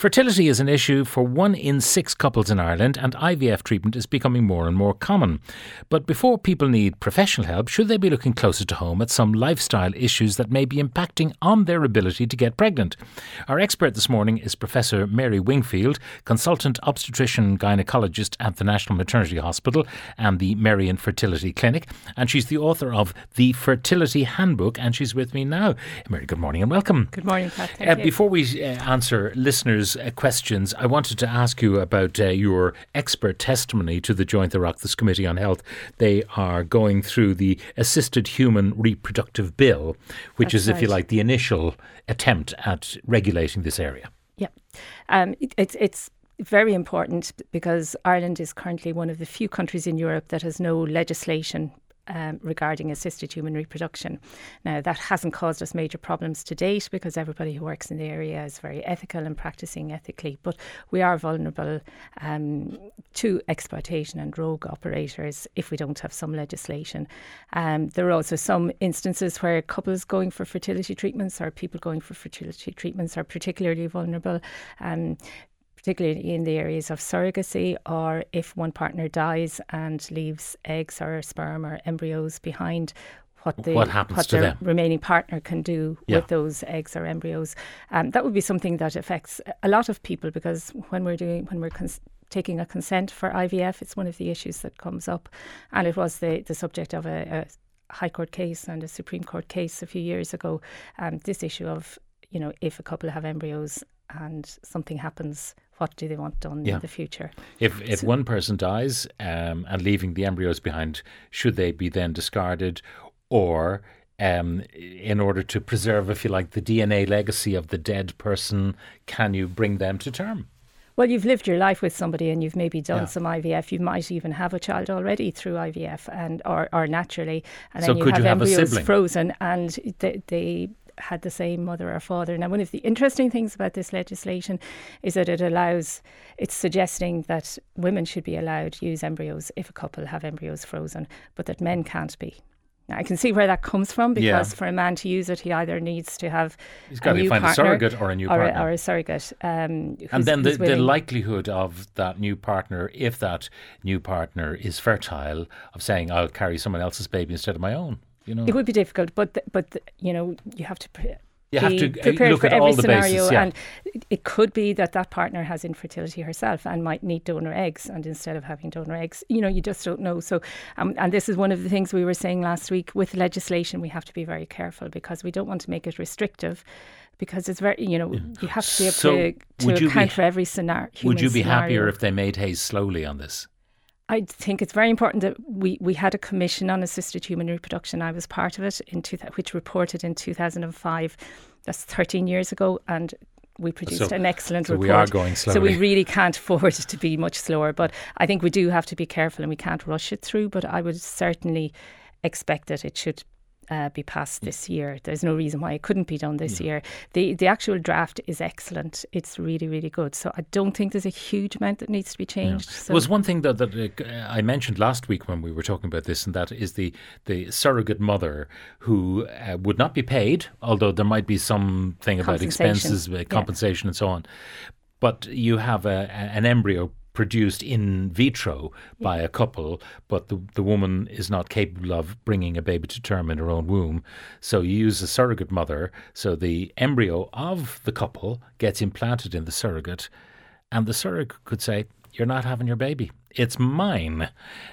Fertility is an issue for 1 in 6 couples in Ireland, and IVF treatment is becoming more and more common. But before people need professional help, should they be looking closer to home at some lifestyle issues that may be impacting on their ability to get pregnant? Our expert this morning is Professor Mary Wingfield, consultant obstetrician gynaecologist at the National Maternity Hospital and the Merrion Fertility Clinic, and she's the author of The Fertility Handbook, and she's with me now. Mary, good morning and welcome. Good morning, Pat. Thank you. Before we answer listeners' questions, I wanted to ask you about your expert testimony to the Joint Oireachtas Committee on Health. They are going through the Assisted Human Reproductive Bill, which That's is, if you right. like, the initial attempt at regulating this area. Yeah. It's very important because Ireland is currently one of the few countries in Europe that has no legislation regarding assisted human reproduction. Now, that hasn't caused us major problems to date because everybody who works in the area is very ethical and practicing ethically, but we are vulnerable to exploitation and rogue operators if we don't have some legislation. There are also some instances where couples going for fertility treatments or people going for fertility treatments are particularly vulnerable, particularly in the areas of surrogacy, or if one partner dies and leaves eggs or sperm or embryos behind, What happens to their them? remaining partner can do Yeah. with those eggs or embryos. That would be something that affects a lot of people, because when we're taking a consent for IVF, it's one of the issues that comes up, and it was the subject of a High Court case and a Supreme Court case a few years ago. This issue of, if a couple have embryos and something happens, what do they want done in the future? If one person dies and leaving the embryos behind, should they be then discarded, or in order to preserve, if you like, the DNA legacy of the dead person, can you bring them to term? Well, you've lived your life with somebody and you've maybe done some IVF. You might even have a child already through IVF or naturally. And So then you could have you have a embryos sibling? frozen and they had the same mother or father. Now, one of the interesting things about this legislation is that it's suggesting that women should be allowed to use embryos if a couple have embryos frozen, but that men can't be. Now, I can see where that comes from, because for a man to use it, he either needs to have He's got to find a surrogate or a new partner. or a surrogate. And then the willing. likelihood of that new partner, if that new partner is fertile, of saying, I'll carry someone else's baby instead of my own. It would be difficult, but you have to You have to prepared look for at every all the scenario, bases. Yeah. and it could be that partner has infertility herself and might need donor eggs, and instead of having donor eggs, you just don't know. So, and this is one of the things we were saying last week with legislation. We have to be very careful because we don't want to make it restrictive, because it's very, you have to be able to account for every scenario. Would you be happier if they made hay slowly on this? I think it's very important that we had a commission on assisted human reproduction. I was part of it, which reported in 2005. That's 13 years ago, and we produced an excellent report. So we are going slowly. So we really can't afford to be much slower. But I think we do have to be careful and we can't rush it through. But I would certainly expect that it should be passed this year. There's no reason why it couldn't be done this year. The actual draft is excellent. It's really, really good. So I don't think there's a huge amount that needs to be changed. Yeah. So There was one thing that I mentioned last week when we were talking about this, and that is the surrogate mother who would not be paid, although there might be something about expenses, compensation and so on. But you have an embryo produced in vitro by a couple, but the woman is not capable of bringing a baby to term in her own womb. So you use a surrogate mother. So the embryo of the couple gets implanted in the surrogate, and the surrogate could say, you're not having your baby. It's mine.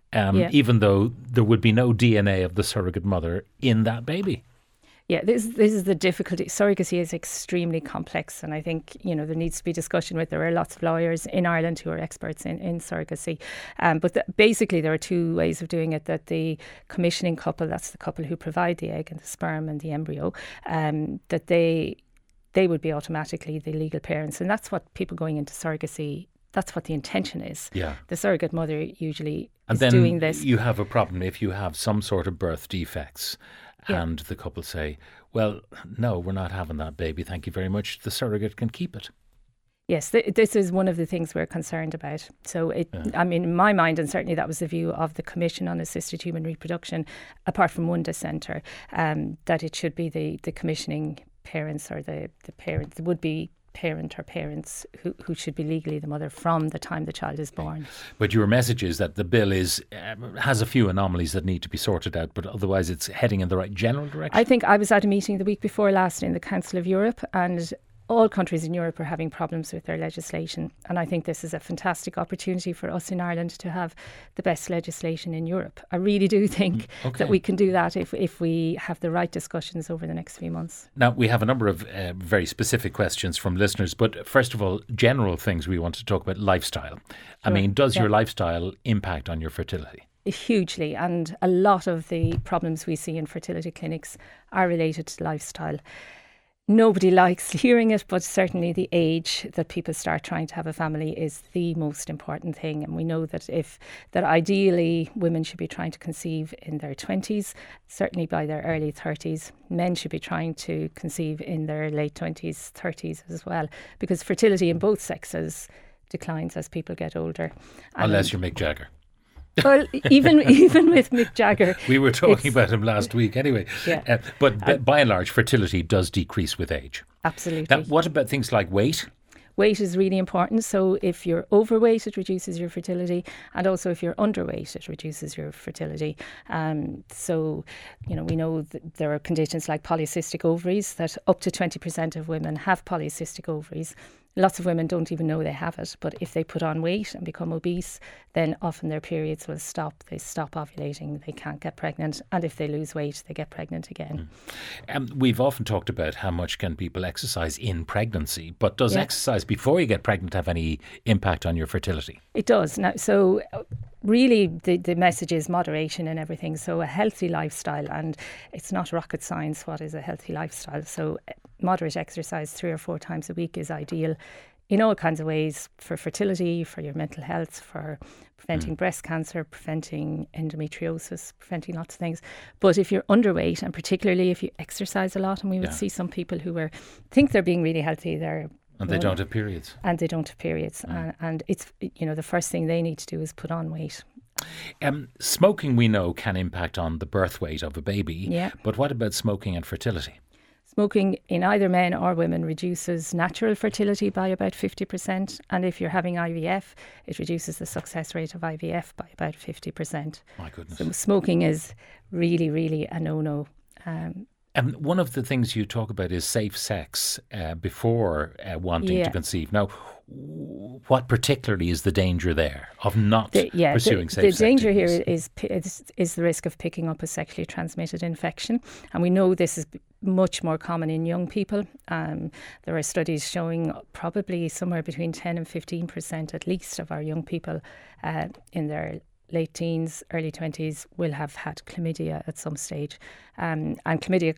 Even though there would be no DNA of the surrogate mother in that baby. Yeah, this is the difficulty. Surrogacy is extremely complex, and I think there needs to be discussion with. There are lots of lawyers in Ireland who are experts in surrogacy, but basically there are two ways of doing it. That the commissioning couple, that's the couple who provide the egg and the sperm and the embryo, that they would be automatically the legal parents, and that's what people going into surrogacy. That's what the intention is. Yeah, the surrogate mother usually is doing this. You have a problem if you have some sort of birth defects. And the couple say, well, no, we're not having that baby. Thank you very much. The surrogate can keep it. Yes, this is one of the things we're concerned about. So, in my mind, and certainly that was the view of the Commission on Assisted Human Reproduction, apart from one dissenter, that it should be the commissioning parents or the parents, the would-be parent or parents who should be legally the mother from the time the child is born. But your message is that the bill has a few anomalies that need to be sorted out, but otherwise it's heading in the right general direction? I think I was at a meeting the week before last in the Council of Europe, and all countries in Europe are having problems with their legislation. And I think this is a fantastic opportunity for us in Ireland to have the best legislation in Europe. I really do think that we can do that if we have the right discussions over the next few months. Now, we have a number of very specific questions from listeners, but first of all, general things we want to talk about: lifestyle. Sure. I mean, does your lifestyle impact on your fertility? Hugely, and a lot of the problems we see in fertility clinics are related to lifestyle. Nobody likes hearing it, but certainly the age that people start trying to have a family is the most important thing. And we know that ideally women should be trying to conceive in their 20s, certainly by their early 30s. Men should be trying to conceive in their late 20s, 30s as well, because fertility in both sexes declines as people get older. Unless you're Mick Jagger. Well, even with Mick Jagger. We were talking about him last week anyway. Yeah. But by and large, fertility does decrease with age. Absolutely. Now, what about things like weight? Weight is really important. So if you're overweight, it reduces your fertility. And also if you're underweight, it reduces your fertility. So, we know that there are conditions like polycystic ovaries, that up to 20% of women have polycystic ovaries. Lots of women don't even know they have it, but if they put on weight and become obese, then often their periods will stop. They stop ovulating, they can't get pregnant, and if they lose weight, they get pregnant again. We've often talked about how much can people exercise in pregnancy, but does exercise before you get pregnant have any impact on your fertility? It does. Now, so really the message is moderation and everything. So a healthy lifestyle, and it's not rocket science what is a healthy lifestyle. So moderate exercise 3 or 4 times a week is ideal in all kinds of ways, for fertility, for your mental health, for preventing breast cancer, preventing endometriosis, preventing lots of things. But if you're underweight, and particularly if you exercise a lot, and we would see some people who think they're being really healthy, and they don't have periods. And and it's, the first thing they need to do is put on weight. Smoking, we know, can impact on the birth weight of a baby. Yeah. But what about smoking and fertility? Smoking in either men or women reduces natural fertility by about 50%. And if you're having IVF, it reduces the success rate of IVF by about 50%. My goodness. So smoking is really, really a no-no. One of the things you talk about is safe sex before wanting to conceive. Now, what particularly is the danger there of not pursuing safe sex? The danger here is the risk of picking up a sexually transmitted infection. And we know this is much more common in young people. There are studies showing probably somewhere between 10 and 15% at least of our young people in their late teens, early 20s will have had chlamydia at some stage. And chlamydia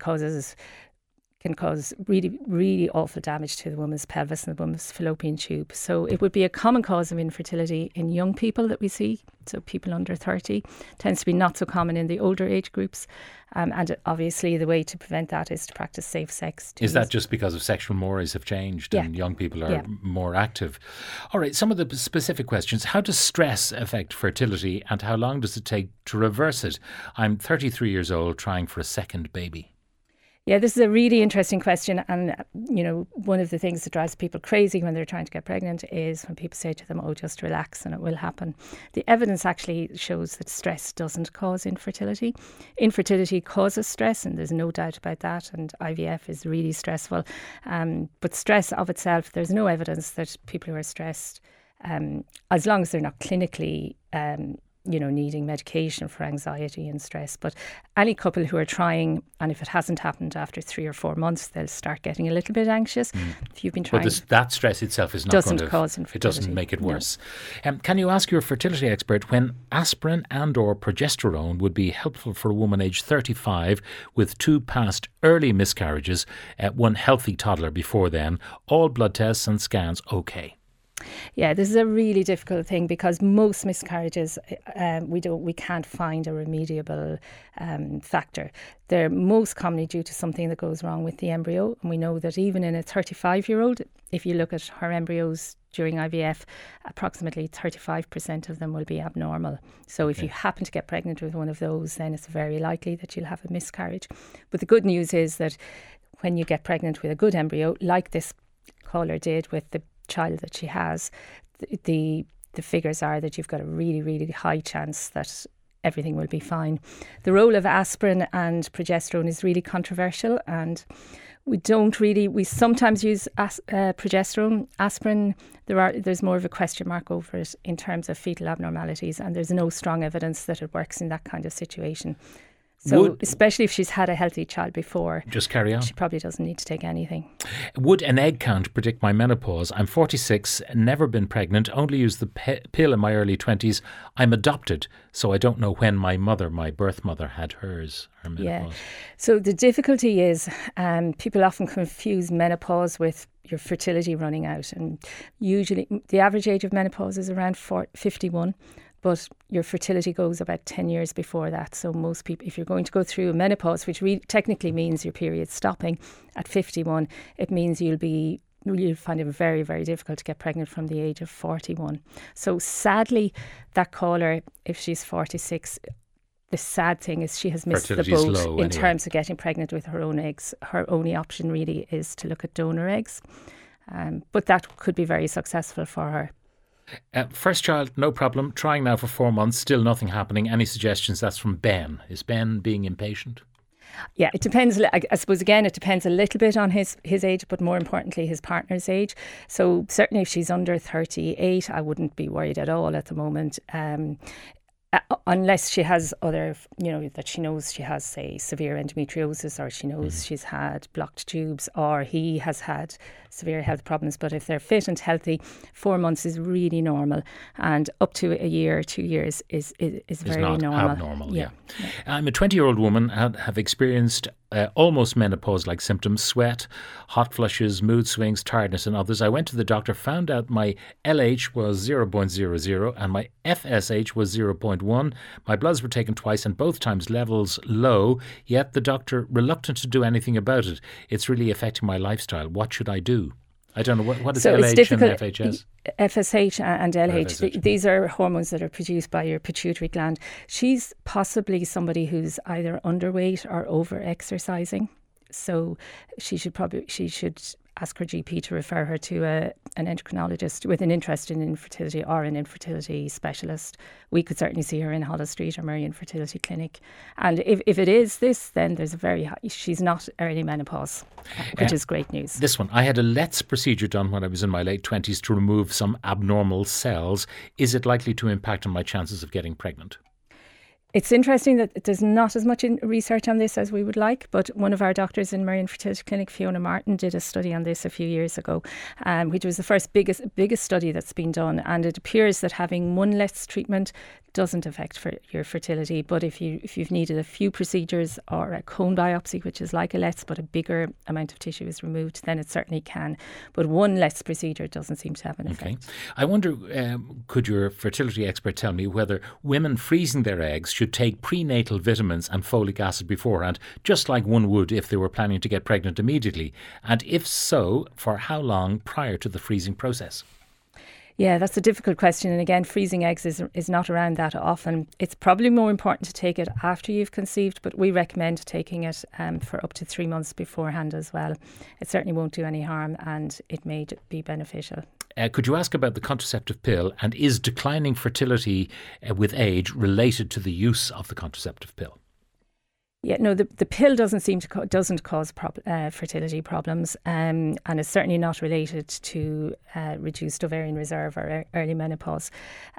can cause really, really awful damage to the woman's pelvis and the woman's fallopian tube. So it would be a common cause of infertility in young people that we see. So people under 30 tends to be not so common in the older age groups. And obviously the way to prevent that is to practice safe sex. Is that just because of sexual mores have changed and young people are more active? All right, some of the specific questions. How does stress affect fertility and how long does it take to reverse it? I'm 33 years old trying for a second baby. Yeah, this is a really interesting question. And, one of the things that drives people crazy when they're trying to get pregnant is when people say to them, oh, just relax and it will happen. The evidence actually shows that stress doesn't cause infertility. Infertility causes stress, and there's no doubt about that. And IVF is really stressful. But stress of itself, there's no evidence that people who are stressed, as long as they're not clinically needing medication for anxiety and stress. But any couple who are trying, and if it hasn't happened after 3 or 4 months, they'll start getting a little bit anxious. If you've been trying, but that stress itself is not doesn't cause infertility. It doesn't make it worse. No. Can you ask your fertility expert when aspirin and/or progesterone would be helpful for a woman aged 35 with 2 past early miscarriages, 1 healthy toddler before then, all blood tests and scans okay? Yeah, this is a really difficult thing because most miscarriages, we can't find a remediable factor. They're most commonly due to something that goes wrong with the embryo. And we know that even in a 35-year-old, if you look at her embryos during IVF, approximately 35% of them will be abnormal. So if you happen to get pregnant with one of those, then it's very likely that you'll have a miscarriage. But the good news is that when you get pregnant with a good embryo, like this caller did with the child that she has, the figures are that you've got a really, really high chance that everything will be fine. The role of aspirin and progesterone is really controversial, and we sometimes use progesterone. Aspirin, there's more of a question mark over it in terms of fetal abnormalities, and there's no strong evidence that it works in that kind of situation. So especially if she's had a healthy child before, just carry on. She probably doesn't need to take anything. Would an egg count predict my menopause? I'm 46, never been pregnant, only used the pill in my early 20s. I'm adopted, so I don't know when my birth mother, had her menopause. Yeah. So the difficulty is people often confuse menopause with your fertility running out. And usually the average age of menopause is around 51. But your fertility goes about 10 years before that. So most people, if you're going to go through a menopause, which technically means your period's stopping at 51, it means you'll find it very, very difficult to get pregnant from the age of 41. So sadly, that caller, if she's 46, the sad thing is she has missed the boat in terms of getting pregnant with her own eggs. Her only option really is to look at donor eggs. But that could be very successful for her. First child, no problem. Trying now for 4 months, still nothing happening. Any suggestions? That's from Ben. Is Ben being impatient? Yeah, it depends. I suppose, again, it depends a little bit on his age, but more importantly, his partner's age. So certainly if she's under 38, I wouldn't be worried at all at the moment. Unless she has other, that she knows she has, say, severe endometriosis, or she knows she's had blocked tubes, or he has had severe health problems. But if they're fit and healthy, 4 months is really normal, and up to a year or 2 years is very not normal. Abnormal. Yeah. I'm a 20-year-old woman, have experienced almost menopause-like symptoms: sweat, hot flushes, mood swings, tiredness, and others. I went to the doctor, found out my LH was 0.00 and my FSH was 0.1. My bloods were taken twice, and both times levels low, yet the doctor reluctant to do anything about it. It's really affecting my lifestyle. What should I do? I don't know. What is LH and FHS? FSH and LH, these are hormones that are produced by your pituitary gland. She's possibly somebody who's either underweight or over-exercising. So she should ask her GP to refer her to an endocrinologist with an interest in infertility, or an infertility specialist. We could certainly see her in Holles Street or Merrion Fertility Clinic. And if it is this, then there's she's not early menopause, which is great news. This one, I had a LETS procedure done when I was in my late 20s to remove some abnormal cells. Is it likely to impact on my chances of getting pregnant? It's interesting that there's not as much research on this as we would like, but one of our doctors in Merrion Fertility Clinic, Fiona Martin, did a study on this a few years ago, which was the first biggest study that's been done. And it appears that having one LETS treatment doesn't affect your fertility. But if you've needed a few procedures, or a cone biopsy, which is like a LETS but a bigger amount of tissue is removed, then it certainly can. But one LETS procedure doesn't seem to have an effect. Okay. I wonder, could your fertility expert tell me whether women freezing their eggs should take prenatal vitamins and folic acid beforehand, just like one would if they were planning to get pregnant immediately? And if so, for how long prior to the freezing process? Yeah, that's a difficult question. And again, freezing eggs is not around that often. It's probably more important to take it after you've conceived, but we recommend taking it for up to 3 months beforehand as well. It certainly won't do any harm, and it may be beneficial. Could you ask about the contraceptive pill, and is declining fertility with age related to the use of the contraceptive pill? Yeah, no, the pill doesn't cause fertility problems, and is certainly not related to reduced ovarian reserve or early menopause.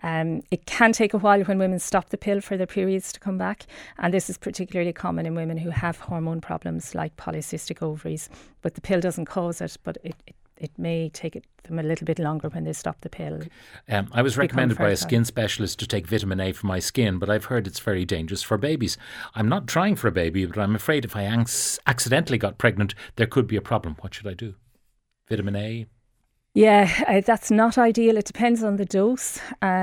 It can take a while when women stop the pill for their periods to come back, and this is particularly common in women who have hormone problems like polycystic ovaries. But the pill doesn't cause it, but it may take them a little bit longer when they stop the pill. I was recommended by a skin specialist to take vitamin A for my skin, but I've heard it's very dangerous for babies. I'm not trying for a baby, but I'm afraid if I accidentally got pregnant, there could be a problem. What should I do? Vitamin A? Yeah, that's not ideal. It depends on the dose.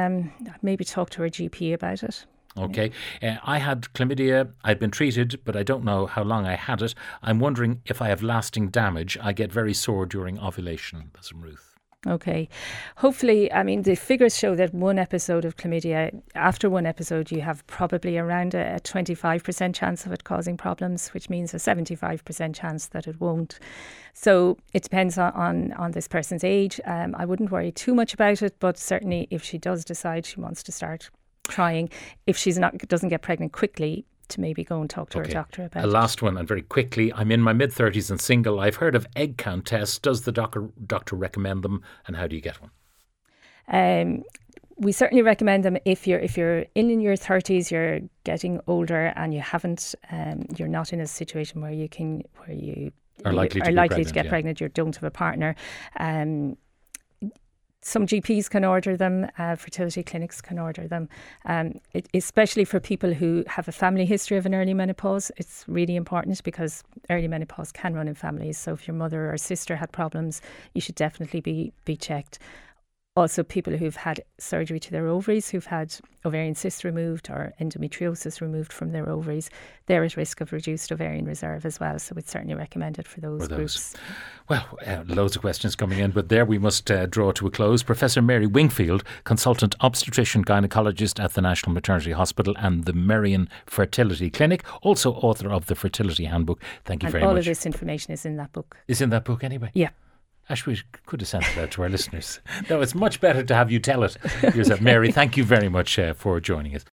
Maybe talk to her GP about it. Okay. I had chlamydia. I'd been treated, but I don't know how long I had it. I'm wondering if I have lasting damage. I get very sore during ovulation. That's from Ruth. Okay. Hopefully, I mean, the figures show that one episode of chlamydia, after one episode, you have probably around a 25% chance of it causing problems, which means a 75% chance that it won't. So it depends on this person's age. I wouldn't worry too much about it, but certainly if she does decide she wants to start trying, if she's doesn't get pregnant quickly, to maybe go and talk to her doctor about it. A last one, and very quickly. I'm in my mid-30s and single. I've heard of egg count tests. Does the doctor recommend them, and how do you get one? We certainly recommend them if you're in your 30s, you're getting older, and you haven't, you're not in a situation where you are likely to get pregnant. You don't have a partner. Some GPs can order them, fertility clinics can order them, especially for people who have a family history of an early menopause. It's really important because early menopause can run in families. So if your mother or sister had problems, you should definitely be checked. Also, people who've had surgery to their ovaries, who've had ovarian cysts removed or endometriosis removed from their ovaries, they're at risk of reduced ovarian reserve as well. So it's certainly recommended for those groups. Well, loads of questions coming in, but there we must draw to a close. Professor Mary Wingfield, consultant obstetrician gynaecologist at the National Maternity Hospital and the Merrion Fertility Clinic, also author of the Fertility Handbook. Thank you very much. All of this information is in that book. Is in that book anyway? Yeah. Actually, we could have sent it out to our listeners. No, it's much better to have you tell it yourself. Mary, thank you very much for joining us.